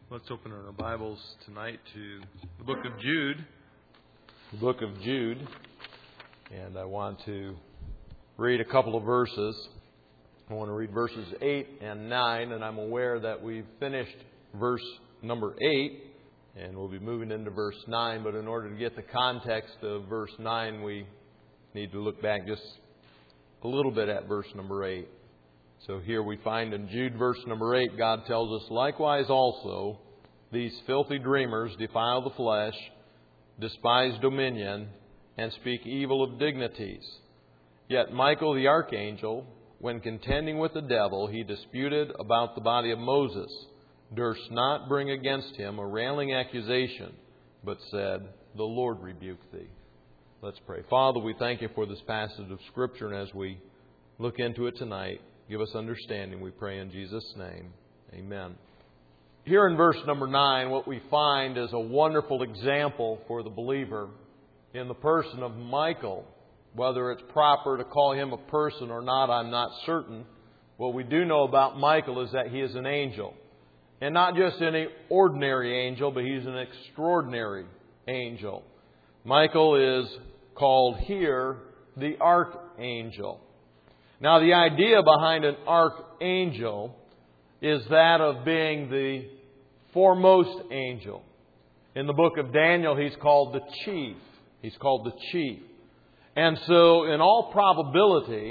Let's open our Bibles tonight to the book of Jude. The book of Jude. And I want to read a couple of verses. I want to read verses 8 and 9. And I'm aware that we've finished verse number 8. And we'll be moving into verse 9. But in order to get the context of verse 9, we need to look back just a little bit at verse number 8. So here we find in Jude verse number 8, God tells us, "Likewise also, these filthy dreamers defile the flesh, despise dominion, and speak evil of dignities. Yet Michael the archangel, when contending with the devil, he disputed about the body of Moses, durst not bring against him a railing accusation, but said, The Lord rebuke thee." Let's pray. Father, we thank You for this passage of Scripture, and as we look into it tonight, give us understanding, we pray in Jesus' name. Amen. Here in verse number 9, what we find is a wonderful example for the believer in the person of Michael. Whether it's proper to call him a person or not, I'm not certain. What we do know about Michael is that he is an angel. And not just any ordinary angel, but he's an extraordinary angel. Michael is called here the archangel. Now, the idea behind an archangel is that of being the foremost angel. In the book of Daniel, he's called the chief. He's called the chief. And so, in all probability,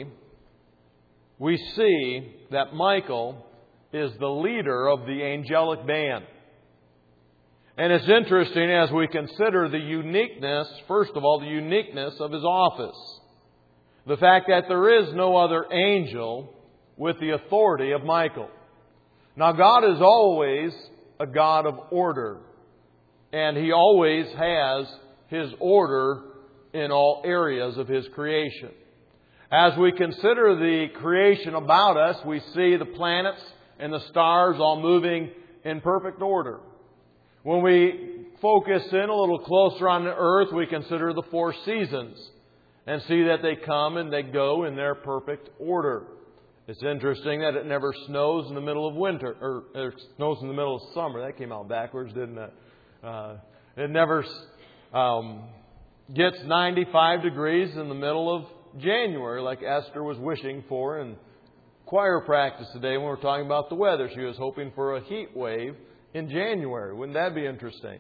we see that Michael is the leader of the angelic band. And it's interesting as we consider the uniqueness, first of all, the uniqueness of his office. The fact that there is no other angel with the authority of Michael. Now, God is always a God of order. And He always has His order in all areas of His creation. As we consider the creation about us, we see the planets and the stars all moving in perfect order. When we focus in a little closer on the earth, we consider the four seasons and see that they come and they go in their perfect order. It's interesting that it never snows in the middle of winter, or it snows in the middle of summer. That came out backwards, didn't it? It never gets 95 degrees in the middle of January, like Esther was wishing for in choir practice today when we were talking about the weather. She was hoping for a heat wave in January. Wouldn't that be interesting?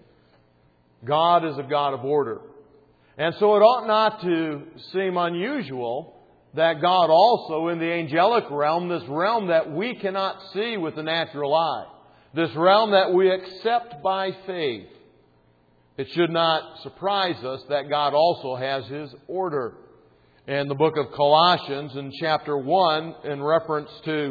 God is a God of order. And so it ought not to seem unusual that God also in the angelic realm, this realm that we cannot see with the natural eye, this realm that we accept by faith, it should not surprise us that God also has His order. In the book of Colossians in chapter 1, in reference to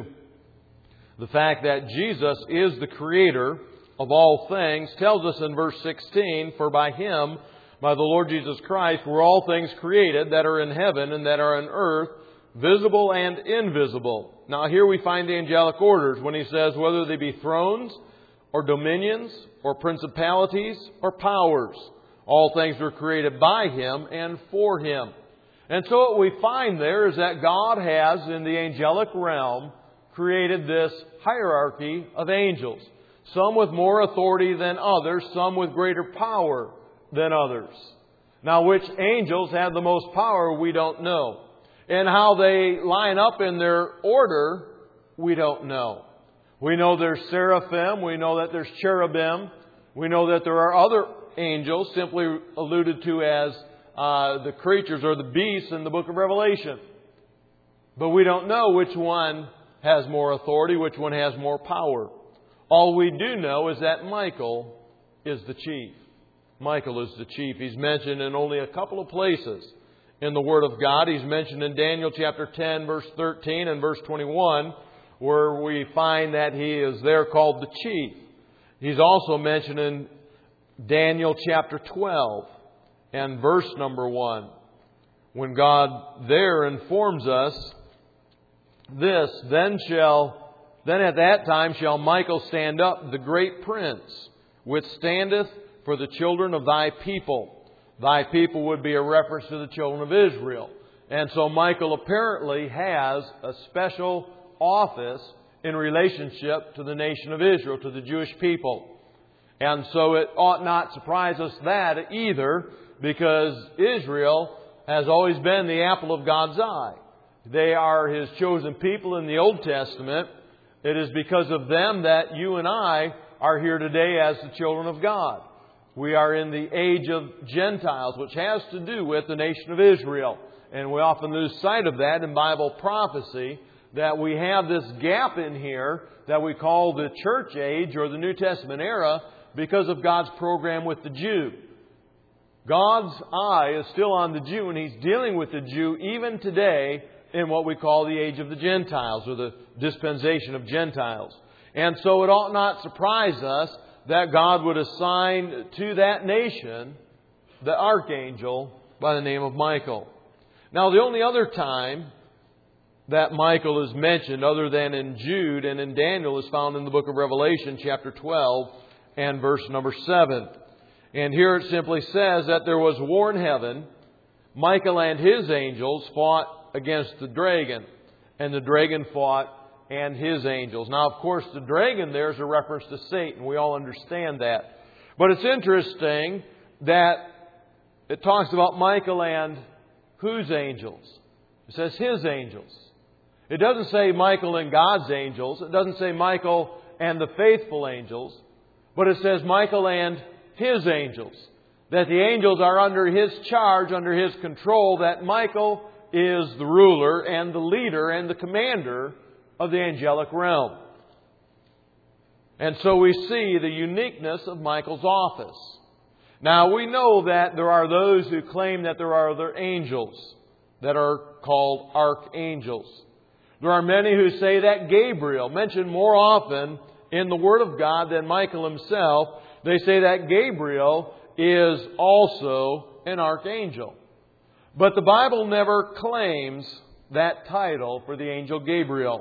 the fact that Jesus is the creator of all things, tells us in verse 16, "For by Him, by the Lord Jesus Christ, were all things created that are in heaven and that are on earth, visible and invisible." Now here we find the angelic orders when He says whether they be thrones or dominions or principalities or powers. All things were created by Him and for Him. And so what we find there is that God has in the angelic realm created this hierarchy of angels. Some with more authority than others, some with greater power than others. Now, which angels have the most power, we don't know. And how they line up in their order, we don't know. We know there's seraphim. We know that there's cherubim. We know that there are other angels, simply alluded to as the creatures or the beasts in the book of Revelation. But we don't know which one has more authority, which one has more power. All we do know is that Michael is the chief. Michael is the chief. He's mentioned in only a couple of places in the Word of God. He's mentioned in Daniel chapter 10, verse 13 and verse 21, where we find that he is there called the chief. He's also mentioned in Daniel chapter 12 and verse number 1, when God there informs us this, then at that time shall Michael stand up, the great prince, which standeth for the children of thy people. Thy people would be a reference to the children of Israel. And so Michael apparently has a special office in relationship to the nation of Israel, to the Jewish people. And so it ought not surprise us that either, because Israel has always been the apple of God's eye. They are His chosen people in the Old Testament. It is because of them that you and I are here today as the children of God. We are in the age of Gentiles, which has to do with the nation of Israel. And we often lose sight of that in Bible prophecy, that we have this gap in here that we call the church age or the New Testament era because of God's program with the Jew. God's eye is still on the Jew, and He's dealing with the Jew even today in what we call the age of the Gentiles, or the dispensation of Gentiles. And so it ought not surprise us that God would assign to that nation the archangel by the name of Michael. Now, the only other time that Michael is mentioned, other than in Jude and in Daniel, is found in the book of Revelation, chapter 12, and verse number 7. And here it simply says that there was war in heaven. Michael and his angels fought against the dragon, and the dragon fought and his angels. Now, of course, the dragon there is a reference to Satan. We all understand that. But it's interesting that it talks about Michael and whose angels? It says his angels. It doesn't say Michael and God's angels. It doesn't say Michael and the faithful angels. But it says Michael and his angels. That the angels are under his charge, under his control. That Michael is the ruler and the leader and the commander of the angelic realm. And so we see the uniqueness of Michael's office. Now, we know that there are those who claim that there are other angels that are called archangels. There are many who say that Gabriel, mentioned more often in the Word of God than Michael himself, they say that Gabriel is also an archangel. But the Bible never claims that title for the angel Gabriel.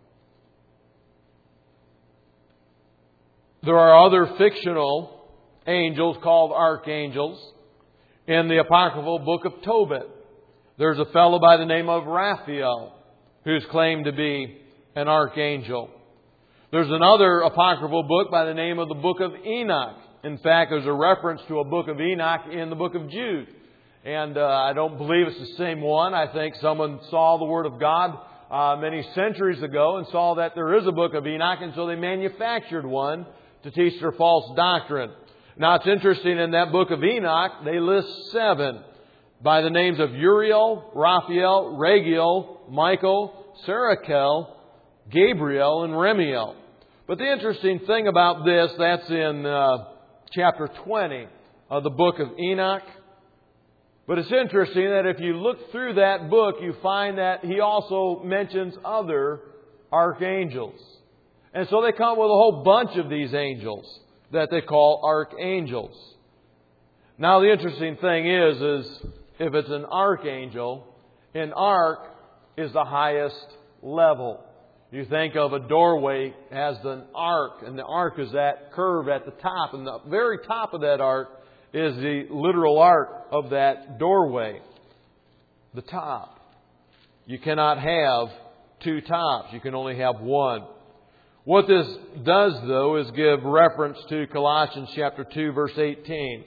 There are other fictional angels called archangels. In the apocryphal book of Tobit, there's a fellow by the name of Raphael who's claimed to be an archangel. There's another apocryphal book by the name of the book of Enoch. In fact, there's a reference to a book of Enoch in the book of Jude. And I don't believe it's the same one. I think someone saw the Word of God many centuries ago and saw that there is a book of Enoch, and so they manufactured one to teach their false doctrine. Now, it's interesting, in that book of Enoch, they list 7 by the names of Uriel, Raphael, Raguel, Michael, Sarakel, Gabriel, and Remiel. But the interesting thing about this, that's in chapter 20 of the book of Enoch. But it's interesting that if you look through that book, you find that he also mentions other archangels. And so they come up with a whole bunch of these angels that they call archangels. Now, the interesting thing is if it's an archangel, an arch is the highest level. You think of a doorway as an arc, and the arc is that curve at the top, and the very top of that arc is the literal arc of that doorway. The top. You cannot have 2 tops. You can only have one. What this does, though, is give reference to Colossians chapter 2, verse 18,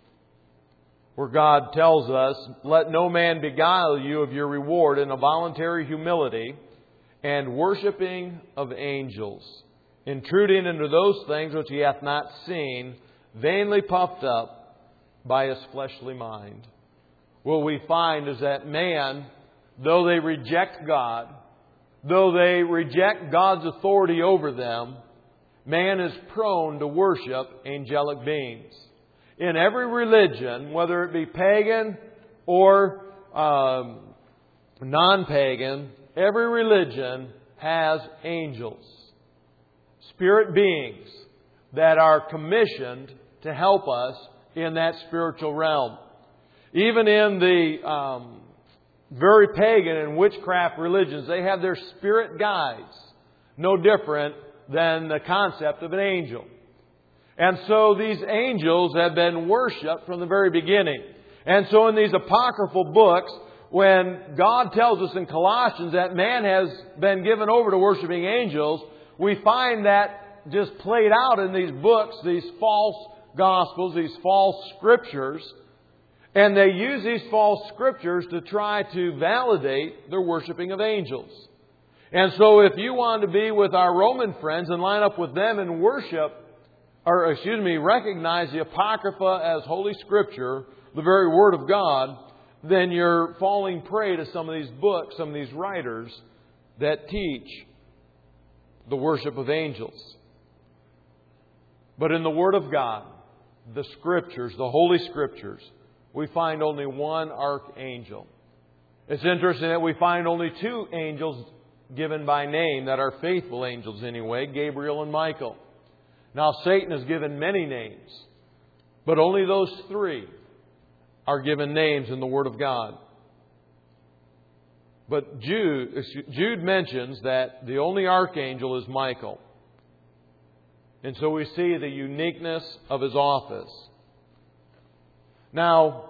where God tells us, "Let no man beguile you of your reward in a voluntary humility and worshiping of angels, intruding into those things which he hath not seen, vainly puffed up by his fleshly mind." What we find is that man, though they reject God, though they reject God's authority over them, man is prone to worship angelic beings. In every religion, whether it be pagan or non-pagan, every religion has angels, spirit beings that are commissioned to help us in that spiritual realm. Even in the very pagan and witchcraft religions, they have their spirit guides, no different than the concept of an angel. And so these angels have been worshipped from the very beginning. And so in these apocryphal books, when God tells us in Colossians that man has been given over to worshiping angels, we find that just played out in these books, these false gospels, these false scriptures. And they use these false scriptures to try to validate their worshiping of angels. And so if you want to be with our Roman friends and line up with them and recognize the Apocrypha as Holy Scripture, the very Word of God, then you're falling prey to some of these books, some of these writers that teach the worship of angels. But in the Word of God, the Scriptures, the Holy Scriptures, we find only one archangel. It's interesting that we find only two angels given by name that are faithful angels anyway, Gabriel and Michael. Now Satan is given many names, but only those three are given names in the Word of God. But Jude mentions that the only archangel is Michael. And so we see the uniqueness of his office. Now,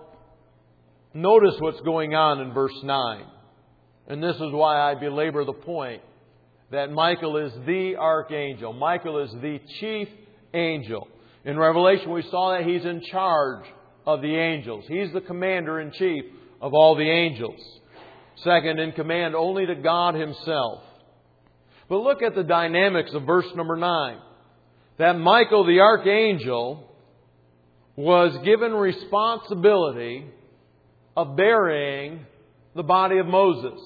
notice what's going on in verse 9. And this is why I belabor the point that Michael is the archangel. Michael is the chief angel. In Revelation we saw that he's in charge of the angels. He's the commander-in-chief of all the angels. Second in command only to God Himself. But look at the dynamics of verse number 9. That Michael the archangel was given responsibility of burying the body of Moses.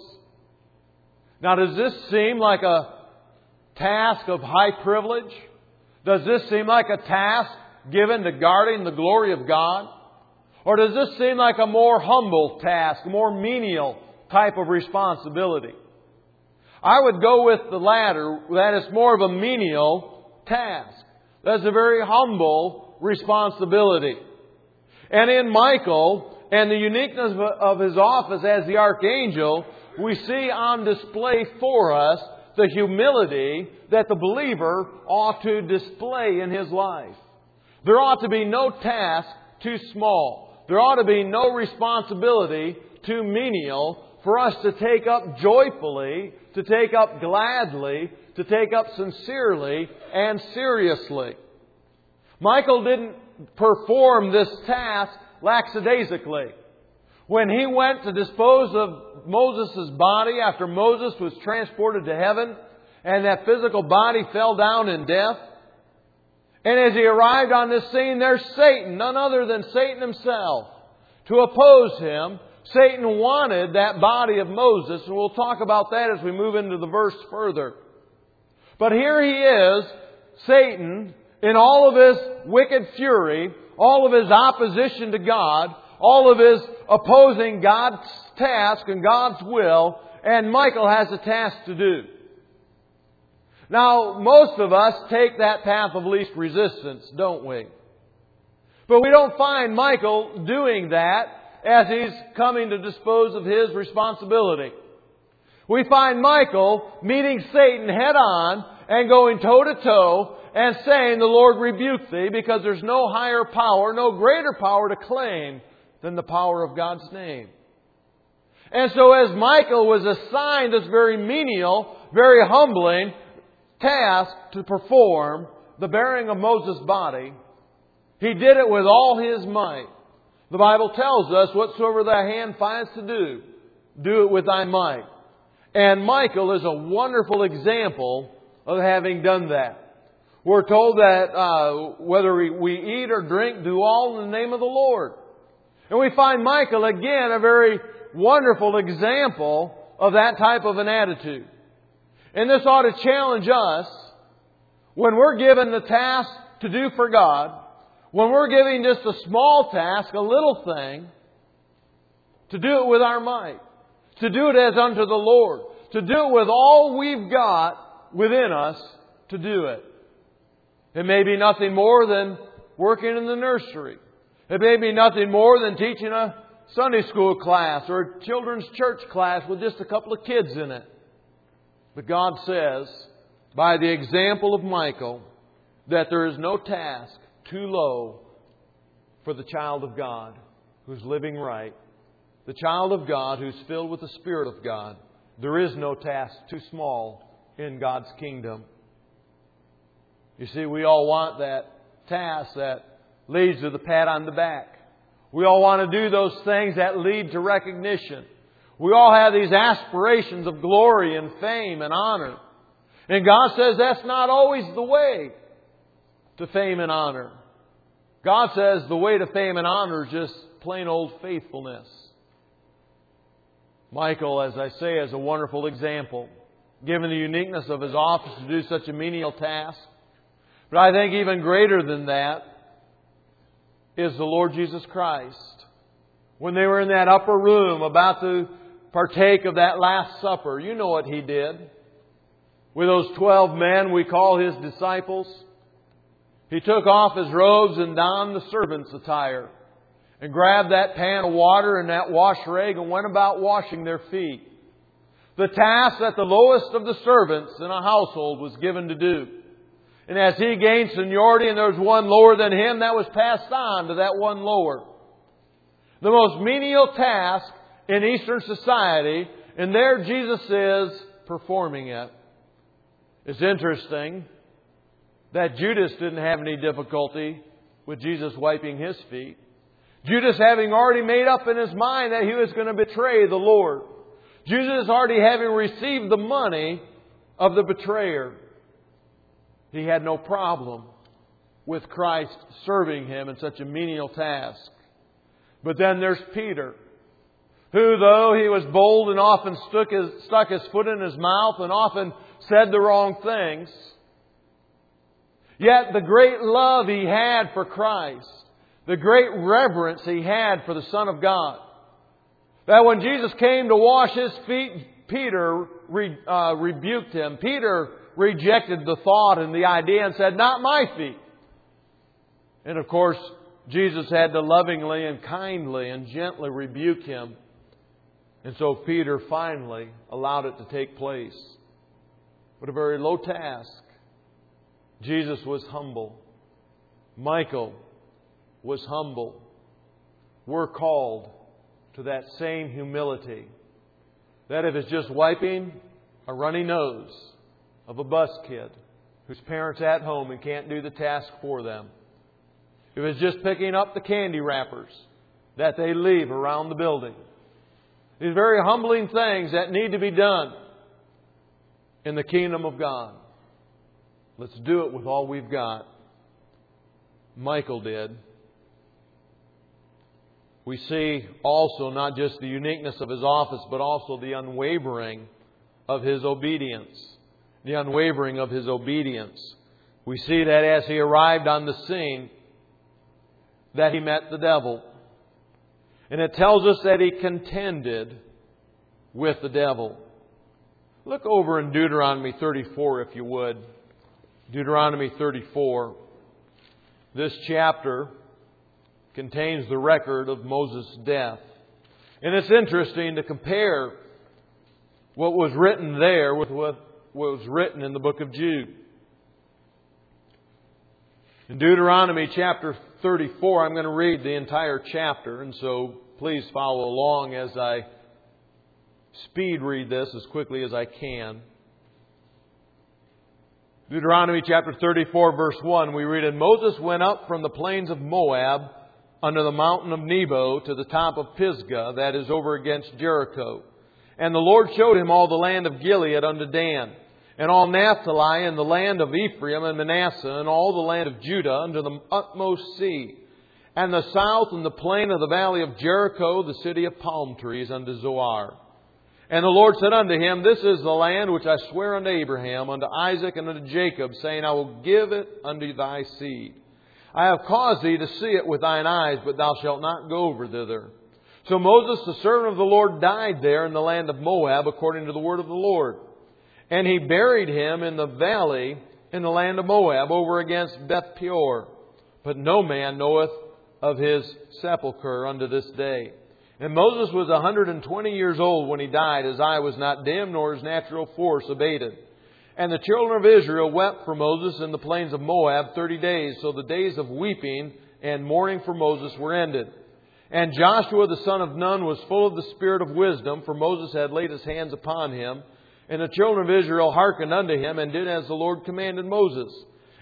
Now, does this seem like a task of high privilege? Does this seem like a task given to guarding the glory of God? Or does this seem like a more humble task, a more menial type of responsibility? I would go with the latter, that it's more of a menial task. That's a very humble responsibility. And in Michael, and the uniqueness of his office as the archangel, we see on display for us the humility that the believer ought to display in his life. There ought to be no task too small. There ought to be no responsibility too menial for us to take up joyfully, to take up gladly, to take up sincerely and seriously. Michael didn't perform this task lackadaisically. When he went to dispose of Moses' body after Moses was transported to heaven and that physical body fell down in death, and as he arrived on this scene, there's Satan, none other than Satan himself, to oppose him. Satan wanted that body of Moses, and we'll talk about that as we move into the verse further. But here he is, Satan, in all of his wicked fury, all of his opposition to God, all of his opposing God's task and God's will, and Michael has a task to do. Now, most of us take that path of least resistance, don't we? But we don't find Michael doing that as he's coming to dispose of his responsibility. We find Michael meeting Satan head on and going toe to toe and saying, "The Lord rebuke thee," because there's no higher power, no greater power to claim than the power of God's name. And so as Michael was assigned this very menial, very humbling task to perform, the burying of Moses' body, he did it with all his might. The Bible tells us, "Whatsoever thy hand finds to do, do it with thy might." And Michael is a wonderful example of having done that. We're told that whether we eat or drink, do all in the name of the Lord. And we find Michael, again, a very wonderful example of that type of an attitude. And this ought to challenge us when we're given the task to do for God, when we're giving just a small task, a little thing, to do it with our might, to do it as unto the Lord, to do it with all we've got within us to do it. It may be nothing more than working in the nursery. It may be nothing more than teaching a Sunday school class or a children's church class with just a couple of kids in it. But God says, by the example of Michael, that there is no task too low for the child of God who's living right. The child of God who's filled with the Spirit of God. There is no task too small in God's kingdom. You see, we all want that task that leads to the pat on the back. We all want to do those things that lead to recognition. We all have these aspirations of glory and fame and honor. And God says that's not always the way to fame and honor. God says the way to fame and honor is just plain old faithfulness. Michael, as I say, is a wonderful example, given the uniqueness of his office to do such a menial task. But I think even greater than that is the Lord Jesus Christ. When they were in that upper room about to partake of that Last Supper, you know what He did. With those 12 men we call His disciples, He took off His robes and donned the servant's attire and grabbed that pan of water and that wash rag and went about washing their feet. The task that the lowest of the servants in a household was given to do. And as he gained seniority and there was one lower than him, that was passed on to that one lower. The most menial task in Eastern society, and there Jesus is performing it. It's interesting that Judas didn't have any difficulty with Jesus wiping his feet. Judas having already made up in his mind that he was going to betray the Lord. Judas already having received the money of the betrayer. He had no problem with Christ serving him in such a menial task. But then there's Peter, who, though he was bold and often stuck his foot in his mouth and often said the wrong things, yet the great love he had for Christ, the great reverence he had for the Son of God, that when Jesus came to wash his feet, Peter rebuked him. Peter rejected the thought and the idea and said, "Not my feet." And of course, Jesus had to lovingly and kindly and gently rebuke him. And so Peter finally allowed it to take place. But a very low task. Jesus was humble. Michael was humble. We're called to that same humility. That if it's just wiping a runny nose of a bus kid whose parents at home and can't do the task for them. If it's just picking up the candy wrappers that they leave around the building. These very humbling things that need to be done in the kingdom of God. Let's do it with all we've got. Michael did. We see also not just the uniqueness of his office, but also the unwavering of his obedience. The unwavering of his obedience. We see that as he arrived on the scene, that he met the devil. And it tells us that he contended with the devil. Look over in Deuteronomy 34, if you would. Deuteronomy 34. This chapter contains the record of Moses' death. And it's interesting to compare what was written there with what was written in the book of Jude. In Deuteronomy chapter 34, I'm going to read the entire chapter, and so please follow along as I speed read this as quickly as I can. Deuteronomy chapter 34, verse 1, we read, "And Moses went up from the plains of Moab under the mountain of Nebo to the top of Pisgah, that is over against Jericho. And the Lord showed him all the land of Gilead unto Dan, and all Naphtali, and the land of Ephraim and Manasseh, and all the land of Judah unto the utmost sea, and the south and the plain of the valley of Jericho, the city of palm trees, unto Zoar. And the Lord said unto him, This is the land which I swear unto Abraham, unto Isaac, and unto Jacob, saying, I will give it unto thy seed. I have caused thee to see it with thine eyes, but thou shalt not go over thither. So Moses, the servant of the Lord, died there in the land of Moab, according to the word of the Lord. And he buried him in the valley in the land of Moab, over against Beth Peor. But no man knoweth of his sepulchre unto this day. And Moses was 120 years old when he died. His eye was not dim, nor his natural force abated. And the children of Israel wept for Moses in the plains of Moab 30 days. So the days of weeping and mourning for Moses were ended. And Joshua the son of Nun was full of the spirit of wisdom, for Moses had laid his hands upon him. And the children of Israel hearkened unto him, and did as the Lord commanded Moses.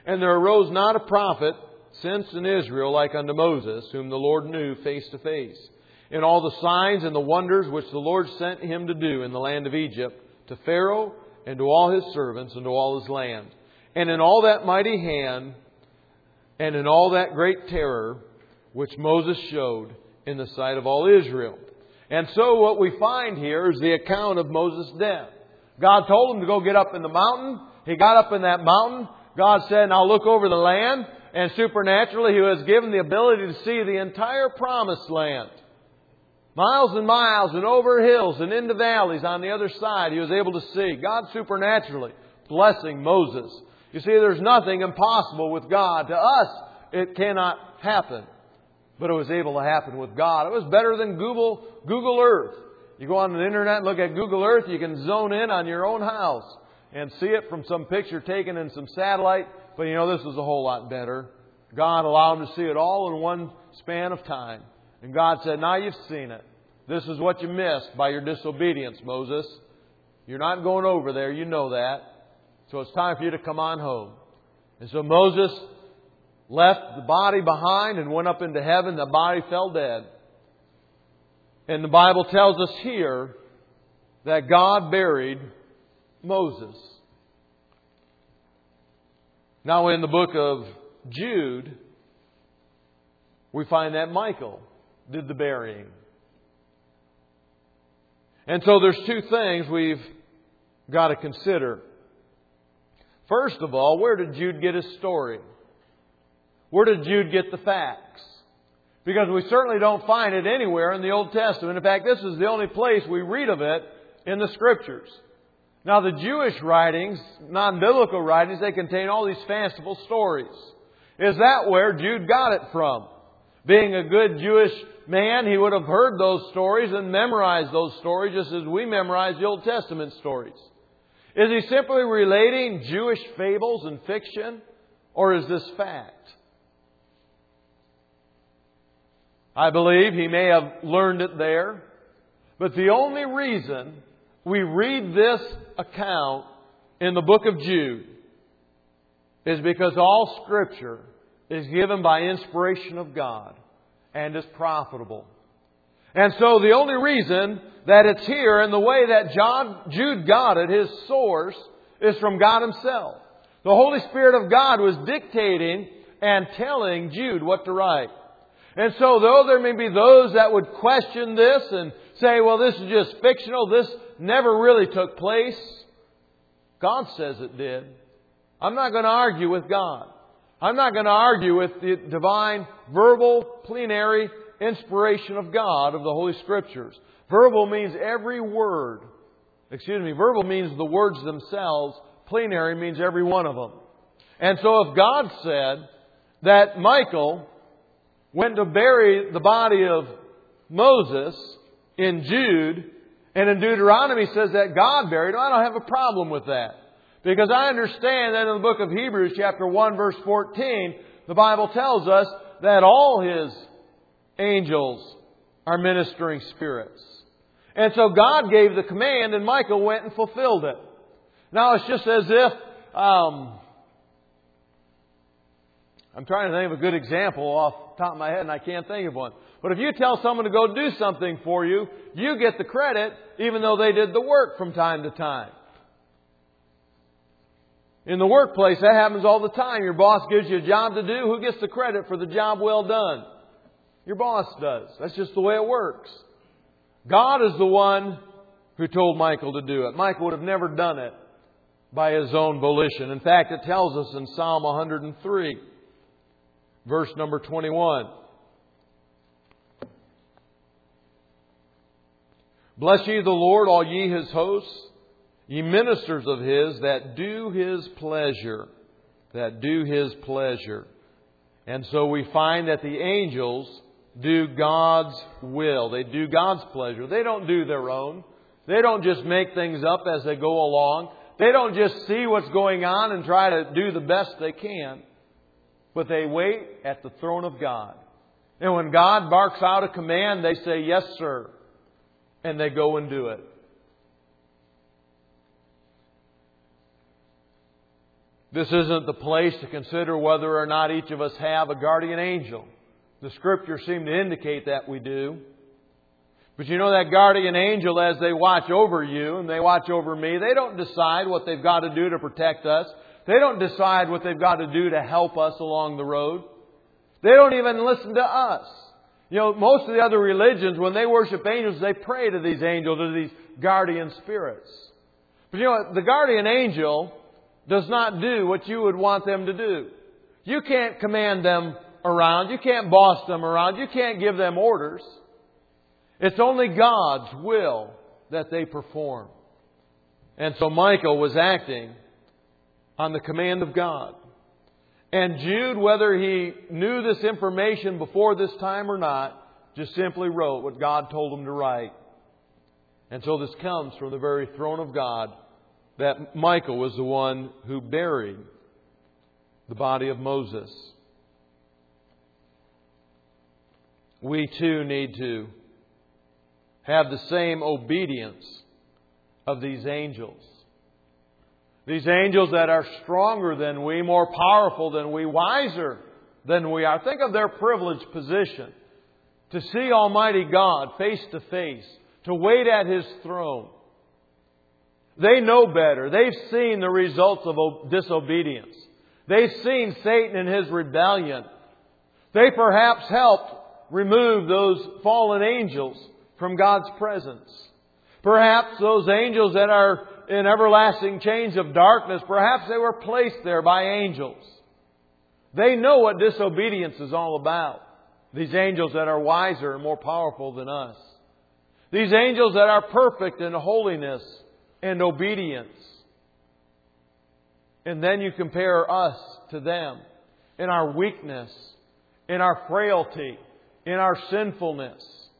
And there arose not a prophet since in Israel like unto Moses, whom the Lord knew face to face, in all the signs and the wonders which the Lord sent him to do in the land of Egypt, to Pharaoh and to all his servants and to all his land. And in all that mighty hand and in all that great terror which Moses showed in the sight of all Israel. And so what we find here is the account of Moses' death. God told him to go get up in the mountain. He got up in that mountain. God said, now look over the land. And supernaturally, He was given the ability to see the entire promised land. Miles and miles and over hills and into valleys on the other side, He was able to see. God supernaturally blessing Moses. You see, there's nothing impossible with God. To us, it cannot happen. But it was able to happen with God. It was better than Google Earth. You go on the internet and look at Google Earth, you can zone in on your own house and see it from some picture taken in some satellite. But you know, this was a whole lot better. God allowed him to see it all in one span of time. And God said, now you've seen it. This is what you missed by your disobedience, Moses. You're not going over there. You know that. So it's time for you to come on home. And so Moses left the body behind and went up into heaven. The body fell dead. And the Bible tells us here that God buried Moses. Now in the book of Jude, we find that Michael did the burying. And so there's two things we've got to consider. First of all, where did Jude get his story? Where did Jude get the facts? Because we certainly don't find it anywhere in the Old Testament. In fact, this is the only place we read of it in the Scriptures. Now, the Jewish writings, non-biblical writings, they contain all these fanciful stories. Is that where Jude got it from? Being a good Jewish man, he would have heard those stories and memorized those stories just as we memorize the Old Testament stories. Is he simply relating Jewish fables and fiction? Or is this fact? I believe he may have learned it there. But the only reason we read this account in the book of Jude is because all Scripture is given by inspiration of God and is profitable. And so the only reason that it's here and the way that Jude got it, his source, is from God Himself. The Holy Spirit of God was dictating and telling Jude what to write. And so though there may be those that would question this and say, well, this is just fictional, this never really took place, God says it did. I'm not going to argue with God. I'm not going to argue with the divine, verbal, plenary inspiration of God of the Holy Scriptures. Verbal means every word. Verbal means the words themselves. Plenary means every one of them. And so if God said that Michael went to bury the body of Moses in Jude, and in Deuteronomy says that God buried him, I don't have a problem with that. Because I understand that in the book of Hebrews chapter 1 verse 14, the Bible tells us that all His angels are ministering spirits. And so God gave the command and Michael went and fulfilled it. Now it's just as if, I'm trying to think of a good example off the top of my head and I can't think of one. But if you tell someone to go do something for you, you get the credit even though they did the work from time to time. In the workplace, that happens all the time. Your boss gives you a job to do. Who gets the credit for the job well done? Your boss does. That's just the way it works. God is the one who told Michael to do it. Michael would have never done it by his own volition. In fact, it tells us in Psalm 103, verse number 21. Bless ye the Lord, all ye His hosts, ye ministers of His that do His pleasure. That do His pleasure. And so we find that the angels do God's will. They do God's pleasure. They don't do their own. They don't just make things up as they go along. They don't just see what's going on and try to do the best they can. But they wait at the throne of God. And when God barks out a command, they say, yes, sir. And they go and do it. This isn't the place to consider whether or not each of us have a guardian angel. The Scriptures seem to indicate that we do. But you know, that guardian angel, as they watch over you and they watch over me, they don't decide what they've got to do to protect us. They don't decide what they've got to do to help us along the road. They don't even listen to us. You know, most of the other religions, when they worship angels, they pray to these angels, to these guardian spirits. But you know, the guardian angel does not do what you would want them to do. You can't command them around. You can't boss them around. You can't give them orders. It's only God's will that they perform. And so Michael was acting on the command of God. And Jude, whether he knew this information before this time or not, just simply wrote what God told him to write. And so this comes from the very throne of God, that Michael was the one who buried the body of Moses. We too need to have the same obedience of these angels. These angels that are stronger than we, more powerful than we, wiser than we are. Think of their privileged position to see Almighty God face to face, to wait at His throne. They know better. They've seen the results of disobedience. They've seen Satan and his rebellion. They perhaps helped remove those fallen angels from God's presence. Perhaps those angels that are in everlasting chains of darkness, perhaps they were placed there by angels. They know what disobedience is all about. These angels that are wiser and more powerful than us. These angels that are perfect in holiness and obedience. And then you compare us to them in our weakness, in our frailty, in our sinfulness.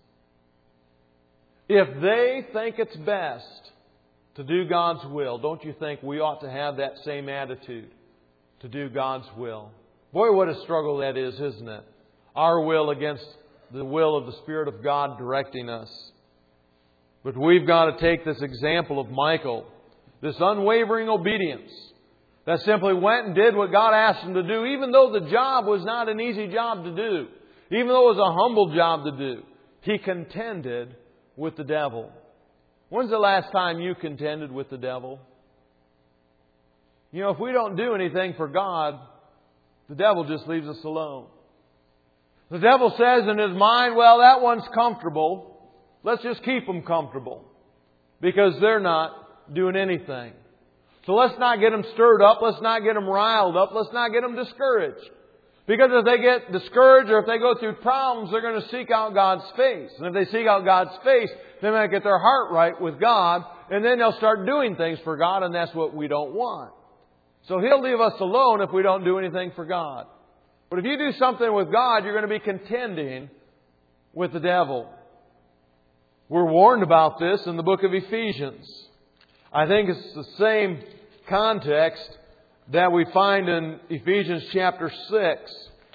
If they think it's best to do God's will, don't you think we ought to have that same attitude to do God's will? Boy, what a struggle that is, isn't it? Our will against the will of the Spirit of God directing us. But we've got to take this example of Michael, this unwavering obedience that simply went and did what God asked him to do, even though the job was not an easy job to do, even though it was a humble job to do. He contended with the devil. When's the last time you contended with the devil? You know, if we don't do anything for God, the devil just leaves us alone. The devil says in his mind, well, that one's comfortable. Let's just keep them comfortable because they're not doing anything. So let's not get them stirred up. Let's not get them riled up. Let's not get them discouraged. Because if they get discouraged or if they go through problems, they're going to seek out God's face. And if they seek out God's face, they might get their heart right with God. And then they'll start doing things for God. And that's what we don't want. So He'll leave us alone if we don't do anything for God. But if you do something with God, you're going to be contending with the devil. We're warned about this in the book of Ephesians. I think it's the same context that we find in Ephesians chapter 6.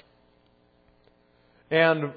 And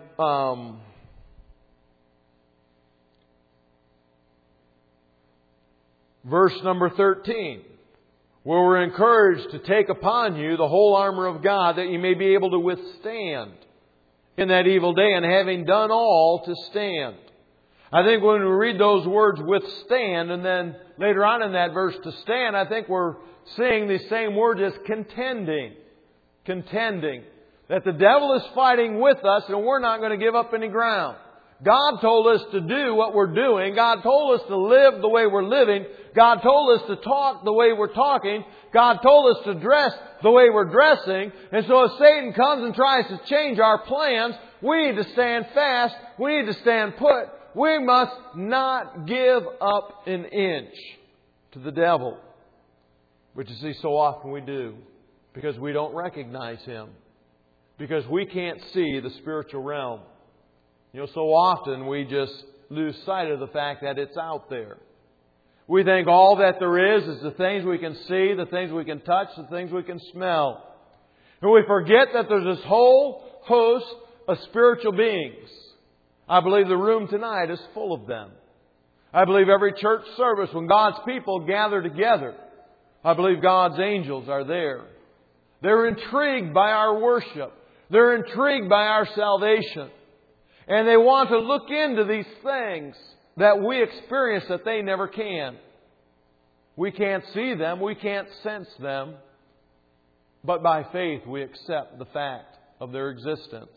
verse number 13, where we're encouraged to take upon you the whole armor of God, that you may be able to withstand in that evil day, and having done all, to stand. I think when we read those words, withstand, and then later on in that verse, to stand, I think we're seeing the same word as contending. Contending. That the devil is fighting with us and we're not going to give up any ground. God told us to do what we're doing. God told us to live the way we're living. God told us to talk the way we're talking. God told us to dress the way we're dressing. And so if Satan comes and tries to change our plans, we need to stand fast. We need to stand put. We must not give up an inch to the devil. But you see, so often we do. Because we don't recognize him. Because we can't see the spiritual realm. You know, so often we just lose sight of the fact that it's out there. We think all that there is the things we can see, the things we can touch, the things we can smell. And we forget that there's this whole host of spiritual beings. I believe the room tonight is full of them. I believe every church service, when God's people gather together, I believe God's angels are there. They're intrigued by our worship. They're intrigued by our salvation. And they want to look into these things that we experience that they never can. We can't see them. We can't sense them. But by faith we accept the fact of their existence.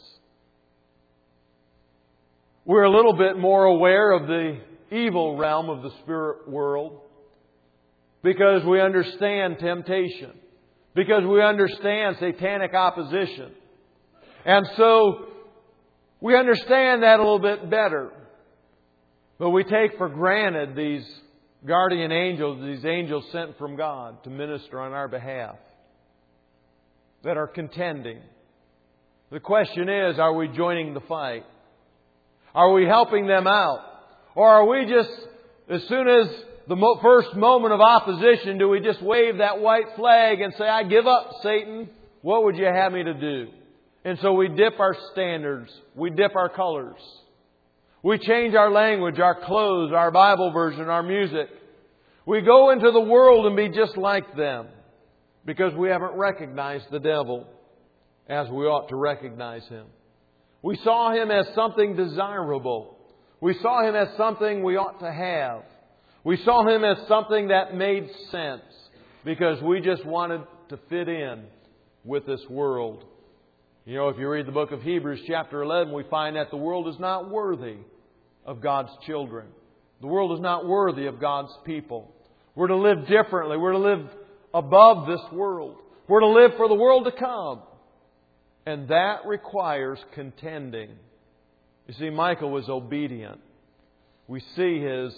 We're a little bit more aware of the evil realm of the spirit world because we understand temptation, because we understand satanic opposition. And so we understand that a little bit better. But we take for granted these guardian angels, these angels sent from God to minister on our behalf, that are contending. The question is, are we joining the fight? Are we helping them out? Or are we just, as soon as the first moment of opposition, do we just wave that white flag and say, I give up, Satan. What would you have me to do? And so we dip our standards. We dip our colors. We change our language, our clothes, our Bible version, our music. We go into the world and be just like them because we haven't recognized the devil as we ought to recognize him. We saw him as something desirable. We saw him as something we ought to have. We saw him as something that made sense because we just wanted to fit in with this world. You know, if you read the book of Hebrews chapter 11, we find that the world is not worthy of God's children. The world is not worthy of God's people. We're to live differently. We're to live above this world. We're to live for the world to come. And that requires contending. You see, Michael was obedient. We see his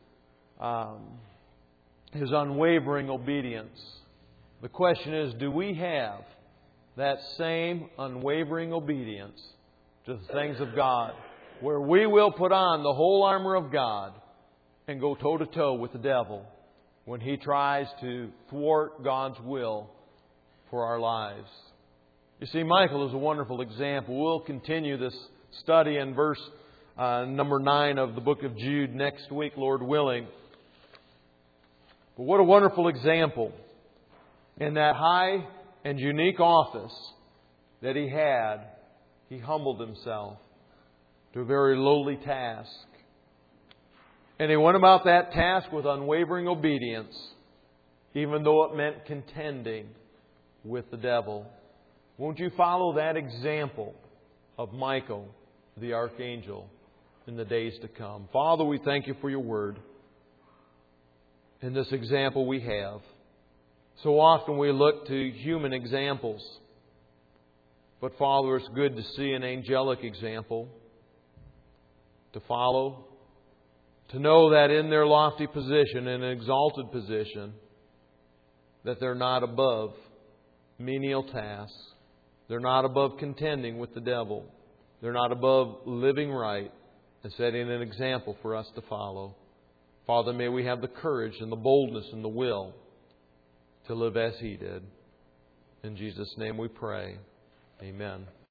unwavering obedience. The question is, do we have that same unwavering obedience to the things of God, where we will put on the whole armor of God and go toe-to-toe with the devil when he tries to thwart God's will for our lives? You see, Michael is a wonderful example. We'll continue this study in verse number 9 of the book of Jude next week, Lord willing. But what a wonderful example in that high and unique office that he had. He humbled himself to a very lowly task. And he went about that task with unwavering obedience, even though it meant contending with the devil. Won't you follow that example of Michael, the archangel, in the days to come? Father, we thank you for your word. In this example we have. So often we look to human examples. But Father, it's good to see an angelic example to follow. To know that in their lofty position, in an exalted position, that they're not above menial tasks. They're not above contending with the devil. They're not above living right and setting an example for us to follow. Father, may we have the courage and the boldness and the will to live as He did. In Jesus' name we pray. Amen.